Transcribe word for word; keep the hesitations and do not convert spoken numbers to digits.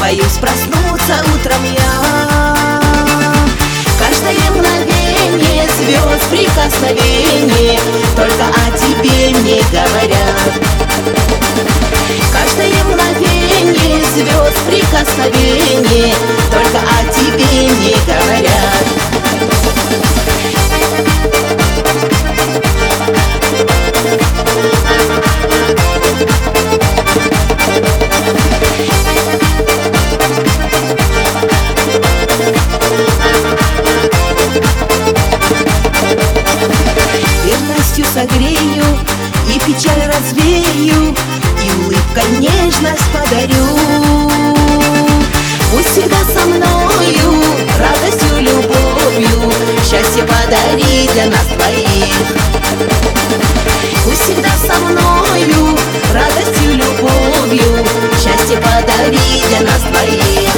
боюсь проснуться утром я. Каждое мгновение звезд прикосновение только о тебе мне говорят. Каждое мгновение звезд прикосновение только о тебе мне говорят. Верностью согрею и печаль развею, и улыбкой нежность подарю. Пусть всегда со мною, радостью, любовью, счастье подари для нас двоих. Пусть всегда со мною, радостью, любовью, счастье подари для нас двоих.